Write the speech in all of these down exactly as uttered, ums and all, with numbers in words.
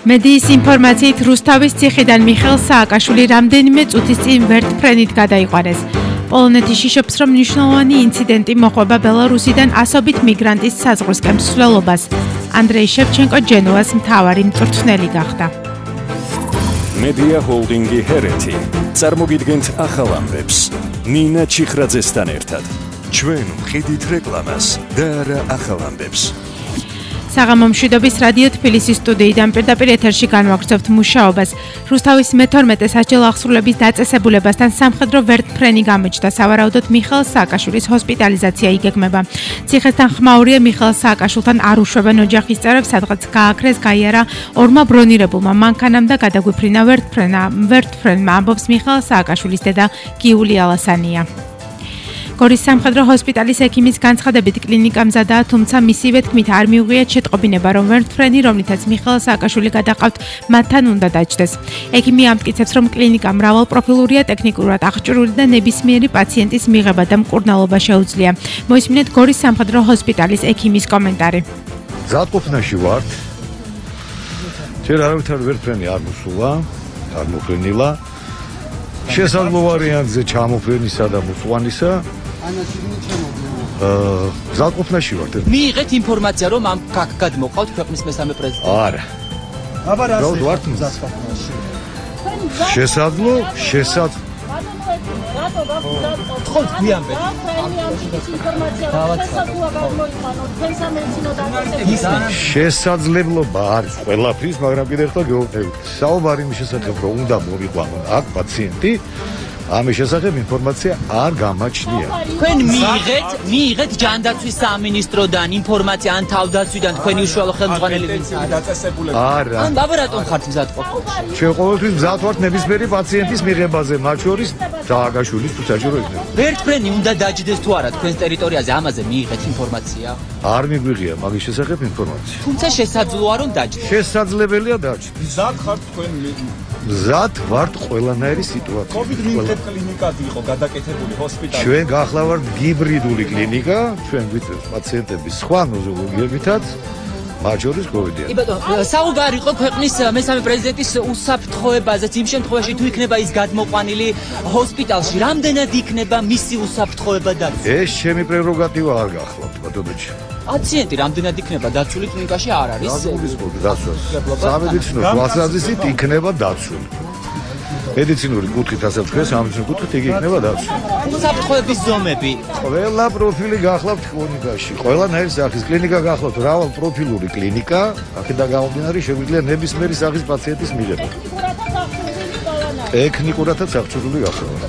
მედიის ინფორმაციით რუსთავის ციხიდან მიხეილ სააკაშვილი რამდენიმე წუთის წინ ვერტფრენით გადაიყვანეს. პოლონეთის შიშობს, რომ მნიშვნელოვანი ინციდენტი მოხვება ბელარუსიდან ასობით მიგრანტის საზღვრისკენ მსვლელობას. ანდრეი შევჩენკო ჯენოას მთავარი მწვრთნელი გახდა. მედია ჰოლდინგი ჰერეთი წარმოგიდგენთ ახალ ამბებს ნინა ჩიხრაძესთან ერთად. ჩვენ ვხედით რეკლამას და არა ახალ ამბებს. საღამო მშვიდობის რადიო თბილისის სტუდიიდან პირდაპირ ეთერში განვაგრძობთ მუშაობას. რუსთავის მეთორმეტე სასჯელ აღსრულების დაწესებულებასთან სამხედრო ვერტფრენი გამოჩნდა. სავარაუდოდ მიხეილ სააკაშვილის ჰოსპიტალიზაცია იგეგმება. ციხესთან ხმაურია მიხეილ სააკაშვილთან არ უშვებენ ოჯახის წევრებს, სადღაც გააქრეს, გაიარა ორმა ბრონირებულმა მანქანამ და გადაგვიფრინა ვერტფრენა. ვერტფრენმა ამბობს მიხეილ სააკაშვილის დედა გიული ალასანია. გორის სამხედრო ჰოსპიტალის ექიმის განცხადებით კლინიკა მზადაა, თუმცა მისივე თქმით არ მიუღიათ შეტყობინება, რომ ვერტფრენი, რომლითაც მიხეილ სააკაშვილი გადაყავთ, მათთან უნდა დაჯდეს. ექიმი ამტკიცებს, რომ კლინიკა მრავალპროფილურია, ტექნიკურად აღჭურვილი და ნებისმიერი პაციენტის მიღება და მკურნალობა შეუძლია. მოისმინეთ გორის სამხედრო ჰოსპიტალის ექიმის კომენტარი. ზადყოფნაში ვართ. ჯერ არავითარ ვერტფრენი არ მოსულა, არ მოფრენილა. შესაძლო ვარიანტზე ჩამოფრენისა და მოწვანისა ზადყოფნაში ვართ. მიიღეთ ინფორმაცია, რომ ამ კაკ გადმოყავთ ქვეყნის მესამე პრეზიდენტი. არა. აბა რა ვართ ზადყოფნაში? შესაძლო, შესაძლო. ხო, გვიამბეთ. შესაძლებლობა არის ყველაფრის, მაგრამ კიდევ ერთხელ გეუბნებით. საუბარი იმის შესახებ, რომ უნდა მოვიყვანონ აქ პაციენტი, ამის შესახებ ინფორმაცია არ გამაჩნია. თქვენ მიიღეთ, მიიღეთ ჯანდაცვის სამინისტროდან ინფორმაცია ან თავდაცვიდან თქვენი უშუალო ხელმძღვანელი ვინც არის დაწესებულება? არა. ან აბა რატომ ხართ მზადყოფნაში? ჩვენ ყოველთვის მზად ვართ ნებისმიერი პაციენტის მიღებაზე, მათ შორის სააკაშვილის თუ საჭირო იქნება. ვერტფრენი უნდა დაჯდეს თუ არა თქვენს ტერიტორიაზე, ამაზე მიიღეთ ინფორმაცია? არ მიგვიღია მაგის შესახებ ინფორმაცია. თუმცა შესაძლოა რომ დაჯდეს. შესაძლებელია დაჯდეს. მზად ხართ თქვენ მზად ვართ ყველანაირი სიტუაცია. COVID მიიღეთ კლინიკად იყო გადაკეთებული ჰოსპიტალი. ჩვენ გახლა ვართ გიბრიდული კლინიკა, ჩვენ გვიწევს პაციენტების სხვა ნოზოლოგიებითაც, მათ შორის COVID-იანი. კი ბატონო, საუბარი იყო ქვეყნის მესამე პრეზიდენტის უსაფრთხოებაზე, იმ შემთხვევაში თუ იქნება ის გადმოყვანილი ჰოსპიტალში, რამდენად იქნება მისი უსაფრთხოება დაცული? ეს ჩემი პრეროგატივა არ გახლავთ, ბატონოჩი. პაციენტი რამდენად იქნება დაცული კლინიკაში არ არის? დაცული. სამედიცინო თვალსაზრისით იქნება დაცული. მედიცინური კუთხით ასე ვთქვი, სამედიცინო კუთხით იგი იქნება დაცული. უსაფრთხოების ზომები. ყველა პროფილი გახლავთ კლინიკაში. ყველანაირი სახის კლინიკა გახლავთ, მრავალ პროფილური კლინიკა, აქედან გამომდინარე შეგვიძლია ნებისმიერი სახის პაციენტის მიღება. ტექნიკურადაც აღჭურვილი გახლავთ.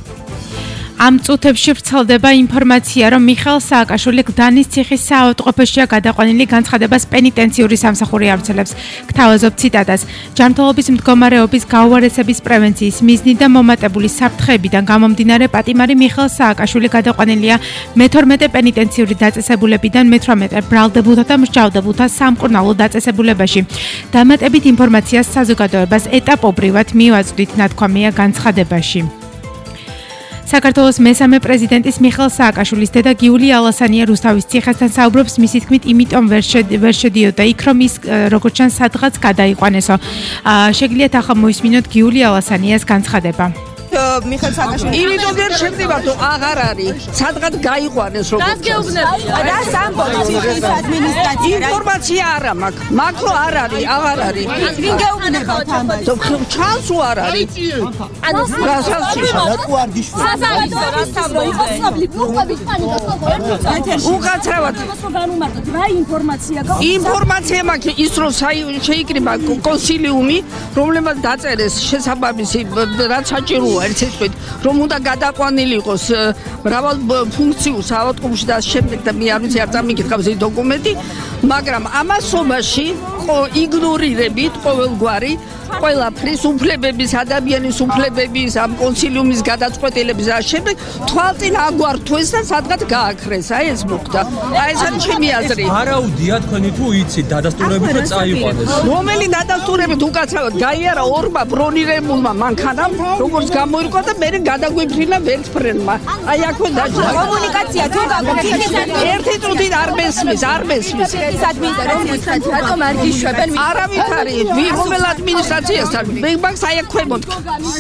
ამ წუთებში ვრცელდება ინფორმაცია, რომ მიხეილ სააკაშვილი გდანის ციხის საავადმყოფოშია გადაყვანილი, განცხადებას პენიტენციური სამსახური ავრცელებს. გთავაზობ ციტატას. ჯანმრთელობის მდგომარეობის გაუარესების პრევენციის მიზნით და მომატებული საფრთხეებიდან გამომდინარე პატიმარი მიხეილ სააკაშვილი გადაყვანილია მეთორმეტე პენიტენციური დაწესებულებიდან მეთვრამეტე ბრალდებულთა და მსჯავრდებულთა სამკურნალო დაწესებულებაში. დამატებით ინფორმაციას საზოგადოებას ეტაპობრივად მივაწვდით, ნათქვამია განცხადებაში. საქართველოს მესამე პრეზიდენტის მიხეილ სააკაშვილის დედა გიული ალასანია რუსთავის ციხესთან საუბრობს, მისი თქმით, იმიტომ ვერ შედიოდა იქ, რომ ის როგორც ჩანს სადღაც გადაიყვანესო. შეგიძლიათ ახლა მოისმინოთ გიული ალასანიას განცხადება. მიხეილ სააკაშვილი იმიტომ ვერ შევდივარ, რომ აღარ არის სადღაც გაიყვანეს როგორც რას გეუბნები? რას ამბობთ ციხის ადმინისტრაცია? ინფორმაცია არა მაქვს, მაქვს რომ არ არის, აღარ არის. ვინ გეუბნებათ ამას? ჩანს რომ არ არის. ანუ რასაც რატო არ გიშვენ? საზავადო რასთავრო იყო ცნობილი მოყვებით პანიკას ხო? უკაცრავად განუმარტოთ რა ინფორმაცია გაქვს? ინფორმაცია მაქვს ის რომ შეიკრიბა კონსილიუმი, რომლებმაც დაწერეს შესაბამისი რაც საჭიროა ერთ სიტყვით, რომ უნდა გადაყვანილი იყოს მრავალ ფუნქციურ საავადმყოფოში და შემდეგ და მე არ ვიცი არ წამიკითხავს ეს დოკუმენტი, მაგრამ ამასობაში იგნორირებით ყოველგვარი ყველაფრის უფლებების ადამიანის უფლებების ამ კონსილიუმის გადაწყვეტილების და შემდეგ თვალწინ აგვართვეს და სადღაც გააქრეს. აი ეს მოხდა. აი ეს არის ჩემი აზრი. არაუდია თქვენი თუ იცით დადასტურებით რომ წაიყვანეს. რომელი დადასტურებით უკაცრავად გაიარა ორმა ბრონირებულმა მანქანამ, როგორც გამოირკვა და მე გადაგვიფრინა ვერტფრენმა. აი აქვე დაჭრა. კომუნიკაცია თუ გაგიქცეთ ერთი წუთით არ მესმის, არ მესმის. ეს ადმინისტრაციას რატომ არ გიშვებენ? არავით არის, რომელ ადმინისტრაციასთან? მე მაგს აი აქვე მოდქ.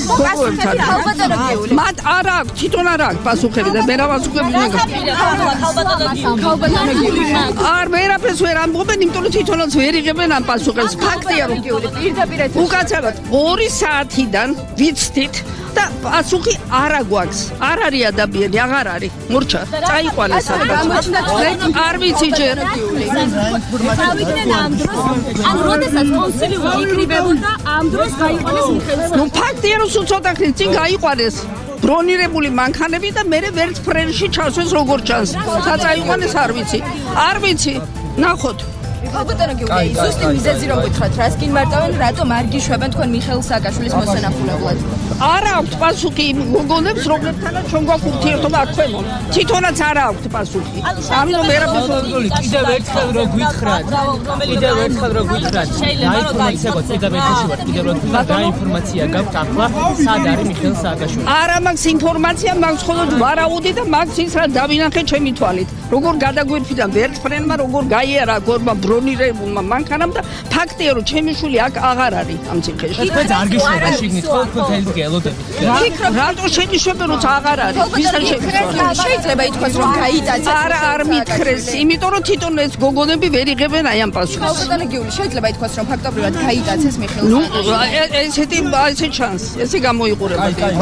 მათ არ აქვს, თვითონ არ აქვს პასუხები და მე რა პასუხები მიგებ. არ ვერაფერს ვერ ამბობენ, იმიტომ რომ თვითონაც ვერ იღებენ ამ პასუხებს. ფაქტია რომ პირდაპირ უკაცრავად ორი საათიდან ვიცით და პასუხი არ აგვაქვს. არ არის ადამიანი, აღარ არის. მურჩა, წაიყვანეს სადღაც. არ ვიცი ჯერ. ავიდნენ ამ დროს, ან როდესაც კონსილიუმი იკრიბებოდა, ამ დროს გაიყვანეს მიხეილ. ნუ ფაქტია რომ სულ ცოტა ხნით წინ გაიყვანეს ბრონირებული მანქანები და მე ვერტფრენში ჩასვეს როგორ ჩანს. საწაიყვანეს არ ვიცი. არ ვიცი. ნახოთ. ალბათ გეუბნები, ზუსტი მიზეზი რომ გითხრათ, რას გინმარტავენ, რატომ არ გიშვებენ თქვენ მიხეილ სააკაშვილის მოსანახულებლად? არ აქვს პასუხი იმ გოგონებს, რომლებთანაც ჩვენ გვაქვს ურთიერთობა აქვემო. თვითონაც არ აქვს პასუხი. ამიტომ ვერაფერს კიდევ ერთხელ რო გითხრათ, კიდევ ერთხელ რო გითხრათ, დაინფორმაციაგოთ პირდაპირ ვარ, კიდევ რო გითხრათ, რა ინფორმაცია გაქვთ ახლა, სად არის მიხეილ სააკაშვილი? არა მაქვს ინფორმაცია, მაქვს მხოლოდ ვარაუდი და მაქვს ის რა დავინახე ჩემი თვალით. როგორ გადაგვირფიდა ვერტფრენმა, როგორ გაიარა გორმა ბრონირებულმა მანქანამ და ფაქტია რომ ჩემი შვილი აქ აღარ არის ამ ციხეში. თქვენ არ გიშვება შიგნით, ხო თქვენ გელოდებით. რატო შეგიშვებენ როცა აღარ არის? ვისაც შეგიშვება? შეიძლება ითქვას რომ გაიტაცეს. არა, არ მითხრეს, იმიტომ რომ თვითონ ეს გოგონები ვერ იღებენ აი ამ პასუხს. ალბათ გეული შეიძლება ითქვას რომ ფაქტობრივად გაიტაცეს მიხეილ. ნუ ესეთი ესე ჩანს, ესე გამოიყურება.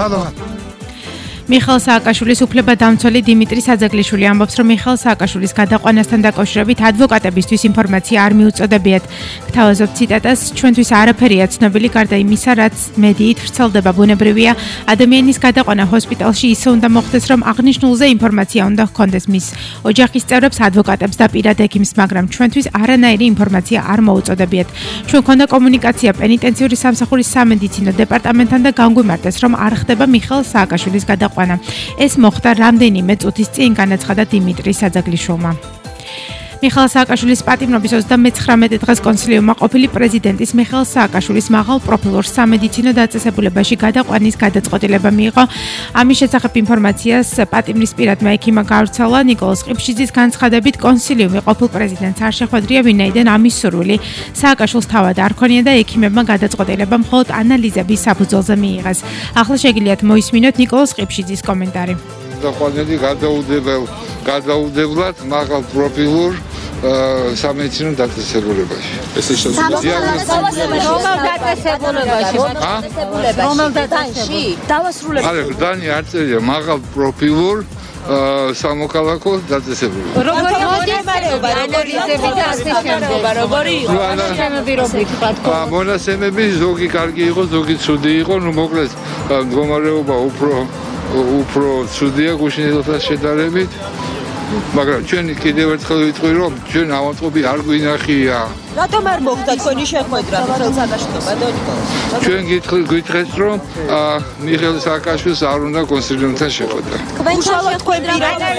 მიხეილ სააკაშვილის უფლებადამცველი დიმიტრი საძაგლიშვილი ამბობს, რომ მიხეილ სააკაშვილის გადაყვანასთან დაკავშირებით ადვოკატებისთვის ინფორმაცია არ მიუწოდებიათ. გთავაზობ ციტატას, ჩვენთვის არაფერია ცნობილი გარდა იმისა, რაც მედიით ვრცელდება. ბუნებრივია, ადამიანის გადაყვანა ჰოსპიტალში ისე უნდა მოხდეს, რომ აღნიშნულზე ინფორმაცია უნდა ჰქონდეს მის ოჯახის წევრებს, ადვოკატებს და პირად ექიმს, მაგრამ ჩვენთვის არანაირი ინფორმაცია არ მოუწოდებიათ. ჩვენ ქონდა კომუნიკაცია პენიტენციური სამსახურის სამედიცინო დეპარტამენტთან და განგვიმარტეს, რომ არ ხდება მიხეილ სააკაშვილის გადაყვანა. ეს მოხდა რამდენიმე წუთის წინ, განაცხადა დიმიტრი საძაგლიშვილმა. მიხეილ სააკაშვილის პატიმრობის ოცდამეცხრამეტე დღეს კონსილიუმმა ყოფილი პრეზიდენტის მიხეილ სააკაშვილის მაღალ პროფილურ სამედიცინო დაწესებულებაში გადაყვანის გადაწყვეტილება მიიღო. ამის შესახებ ინფორმაციას პატიმრის პირადმა ექიმმა გავრცელა. ნიკოლოზ ყიფშიძის განცხადებით, კონსილიუმი ყოფილ პრეზიდენტს არ შეხვედრია, ვინაიდან ამის სურვილი სააკაშვილს თავად არ ქონია და ექიმებმა გადაწყვეტილება მხოლოდ ანალიზების საფუძველზე მიიღეს. ახლა შეგიძლიათ მოისმინოთ ნიკოლოზ ყიფშიძის კომენტარი. დაყვანილი გადაუდებელ გადაუდებლად მაღალ პროფილურ სამედიცინო დაწესებულებაში. ეს ის შესაძლოა. რომელ დაწესებულებაში? რომელ დაწესებულებაში? დავასრულებ. არა, დანი არ წერია მაღალ პროფილურ სამოქალაქო დაწესებულება. როგორი მომხმარება, როგორი ზები და ასე შემდეგ. როგორი იყო? მონაცემები როგორი თქვა? მონაცემები ზოგი კარგი იყო, ზოგი ცუდი იყო, ნუ მოკლედ მდგომარეობა უფრო უფრო ცუდია გუშინელთან შედარებით. მაგრამ ჩვენ კიდევ ერთხელ ვიტყვი რომ ჩვენ ავადმყოფი არ გვინახია. რატომ არ მოხდა თქვენი შეხვედრა მიხეილ სააკაშვილთან? ჩვენ გითხრით რომ მიხეილ სააკაშვილს არ უნდა კონსილიუმთან შეხვედრა. თქვენ შეხვედრა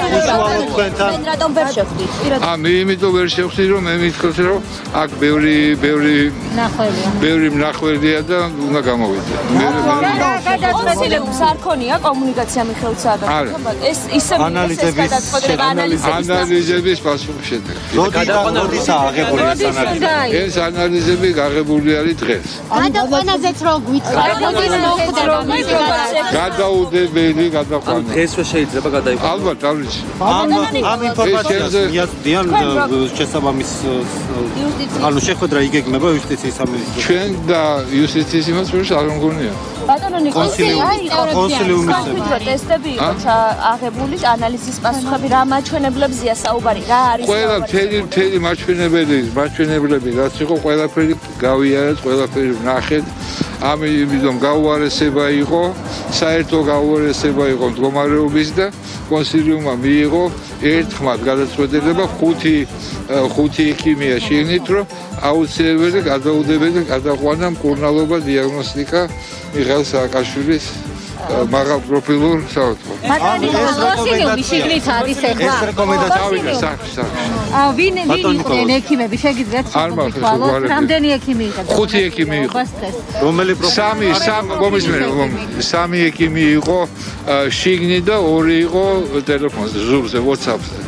თქვენ რატომ ვერ შეხვდით? ა მე იმიტომ ვერ შეხვდი რომ მე მითხრით რომ აქ ბევრი ბევრი ნახველია. ბევრი მნახველია და უნდა გამოვიდე. მე გადაწყვეტილებას არ ქონია კომუნიკაცია მიხეილ სააკაშვილთან? ეს ისე ანალიზების ანალიზების პასუხი შედეგი. როდის აღებული ეს ანალიზი? ეს ანალიზები გაღებული არის დღეს. გადაყვანაზეც რო გვითხრათ, როდის მოხდება? გადაუდებელი გადაყვანა. დღესვე შეიძლება გადაიყვანოს. ალბათ, ავიცი. ამ ამ ინფორმაციას მიაწვდიან შესაბამის ანუ შეხვედრა იგეგმება იუსტიციის სამინისტროში. ჩვენ და იუსტიციის იმასპირს არ მგონია. ბატონო ნიკოლაი, კონსილიუმის ტესტები იყო აღებული, ანალიზის პასუხები რა მაჩვენებლებზია საუბარი, რა არის? ყველა მთელი მთელი მაჩვენებელი, მაჩვენებლები რაც იყო ყველაფერი გავიარეთ, ყველაფერი ვნახეთ. ამიტომ გაუარესება იყო, საერთო გაუარესება იყო მდგომარეობის და კონსილიუმმა მიიღო ერთხმად გადაწყვეტილება ხუთი ხუთი ექიმია შეგნით, რომ აუცილებელი გადაუდებელი გადაყვანა მკურნალობა დიაგნოსტიკა მიხეილ სააკაშვილის მაღალ პროფილურ საავადმყოფოში. ბატონი კონსილიუმი შეგნით არის ახლა. ეს რეკომენდაცია სახში სახში. აა ვინ ვინ იყვნენ ექიმები შეგიძლიათ შეგვითვალოთ? რამდენი ექიმი იყო? ხუთი ექიმი იყო. რომელი სამი სამი მომისმენ სამი ექიმი იყო შიგნით და ორი იყო ტელეფონზე, ზურზე, WhatsApp-ზე.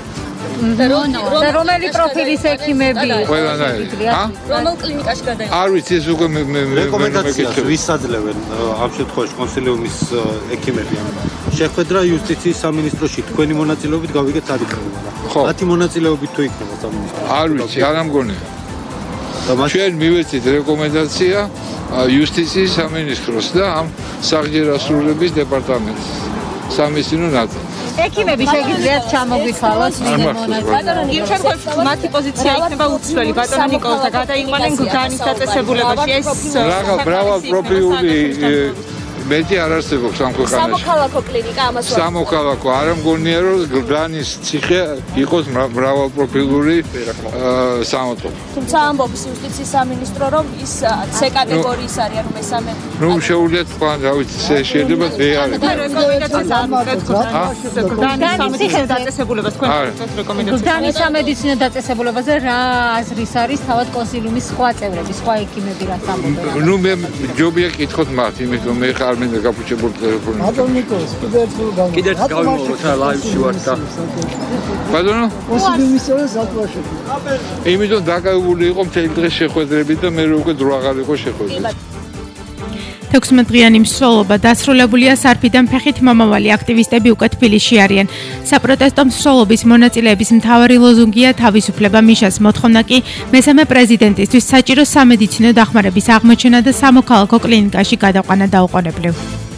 და რომელი პროფილის ექიმები? ყველანაირი. ა? რომელ კლინიკაში გადაიღო? არ ვიცი, ეს უკვე მე მე რეკომენდაციას ვის აძლევენ ამ შემთხვევაში კონსილიუმის ექიმები? შეხვედრა იუსტიციის სამინისტროში თქვენი მონაწილეობით გავიგეთ არ იქნება. ხო. მათი მონაწილეობით თუ იქნება სამინისტრო? არ ვიცი, არ ამგონია. ჩვენ მივეცით რეკომენდაცია იუსტიციის სამინისტროს და ამ სახჯერ ასრულების დეპარტამენტს. სამისინო ნაწილი. ექიმები შეგიძლიათ ჩამოგვითვალოთ ვინ ბატონო იმ შემთხვევაში მათი პოზიცია იქნება უცვლელი ბატონო ნიკოლოზ და გადაიყვანენ გზანის დაწესებულებაში ეს რაღა მრავალ პროფილური მეტი არ არსებობს ამ ქვეყანაში. სამოქალაქო კლინიკა ამას ვარ. სამოქალაქო არ მგონია რომ გზანის ციხე იყოს მრავალ პროფილური საავადმყოფო. თუმცა ამბობს იუსტიციის სამინისტრო რომ ის C კატეგორიის არის ანუ მესამე. ნუ შეუძლიათ თქვა რა ვიცი შეიძლება მე არ რეკომენდაციას ამოწევთ გზანის სამედიცინო დაწესებულებას თქვენ რეკომენდაციას. გზანის სამედიცინო დაწესებულებაზე რა აზრის არის თავად კონსილიუმის სხვა წევრები, სხვა ექიმები რაც ამბობენ? ნუ მე ჯობია კითხოთ მათ, იმიტომ მე ხარ მე გაფუჭებული ტელეფონი. ბატონო ნიკოლოზ, კიდევ ერთხელ კიდევ გავიმოვლოთ რა ლაივში ვარ და ბატონო? კონსილიუმის წევრები საქმეში. იმიტომ დაკავებული იყო მთელი დღე შეხვედრებით და მე უკვე დრო აღარ იყო შეხვედრა. თექვსმეტდღიანი მსვლელობა დასრულებულია სარფიდან ფეხით მომავალი აქტივისტები უკვე თბილისში არიან. საპროტესტო მსვლელობის მონაწილეების მთავარი ლოზუნგია თავისუფლება მიშას მოთხოვნა კი მესამე პრეზიდენტისთვის საჭირო სამედიცინო დახმარების აღმოჩენა და სამოქალაქო კლინიკაში გადაყვანა დაუყოვნებლივ.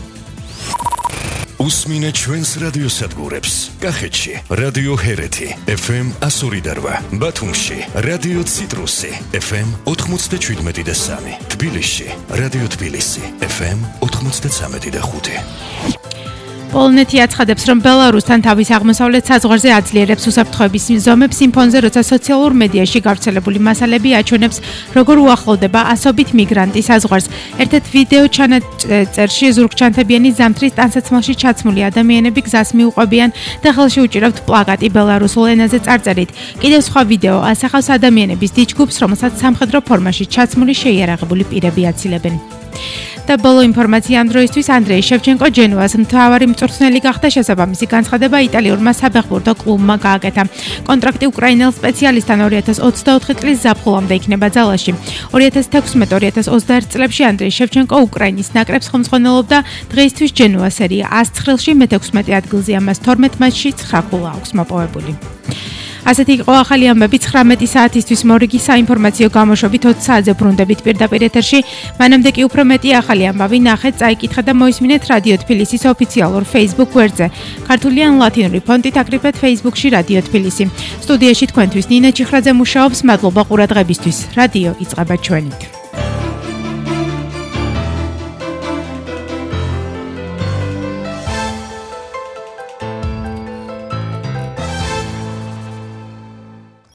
უსმინეთ ჩვენს რადიოსადგურებს. კახეთში რადიო ჰერეთი ეფ ემ εκατო ორი და რვა, ბათუმში რადიო ციტრუსი ეფ ემ ოთხმოცდაშვიდმეტი და სამი, თბილისში რადიო თბილისი ეფ ემ ოთხმოცდაცამეტი და ხუთი. პოლონეთი აცხადებს, რომ ბელარუსთან თავის აღმოსავლეთ საზღვარზე აძლიერებს უსაფრთხოების ზომებს იმ ფონზე, როცა სოციალურ მედიაში გავრცელებული მასალები აჩვენებს, როგორ უახლოვდება ასობით მიგრანტი საზღვარს. ერთ-ერთ ვიდეო ჩანაწერში ზურგჩანთებიანი ზამთრის ტანსაცმელში ჩაცმული ადამიანები გზას მიუყვებიან და ხელში უჭირავთ პლაკატი ბელარუსულ ენაზე წარწერით. კიდევ სხვა ვიდეო ასახავს ადამიანების დიდ ჯგუფს, რომელსაც სამხედრო ფორმაში ჩაცმული შეიარაღებული პირები აცილებენ. და ბოლო ინფორმაცია ამ დროისთვის ანდრეი შევჩენკო ჯენუას მთავარი მწვრთნელი გახდა. შესაბამისი განცხადება იტალიურმა საფეხბურთო კლუბმა გააკეთა. კონტრაქტი უკრაინელ სპეციალისტთან ორი ათას ოცდაოთხი წლის ზაფხულამდე იქნება ძალაში. ორი ათას თექვსმეტ ორი ათას ოცდაერთ წლებში ანდრეი შევჩენკო უკრაინის ნაკრებს ხელმძღვანელობდა. დღეისთვის ჯენუა სერია ას ცხრილში მეთექვსმეტე ადგილზე, ამას თორმეტ მატჩში ცხრა ქულა აქვს მოპოვებული. ასეთი იყო ახალი ამბები ცხრამეტი საათისთვის მორიგი საინფორმაციო გამოშვებით ოც საათზე ბრუნდებით პირდაპირ ეთერში. მანამდე კი უფრო მეტი ახალი ამბავი ნახეთ, წაიკითხეთ და მოისმინეთ რადიო თბილისის ოფიციალურ Facebook გვერდზე. ქართული ან ლათინური ფონტით აკრიფეთ Facebook-ში რადიო თბილისი. სტუდიაში თქვენთვის ნინა ჩიხრაძე მუშაობს. მადლობა ყურადღებისთვის. რადიო იწყება ჩვენით.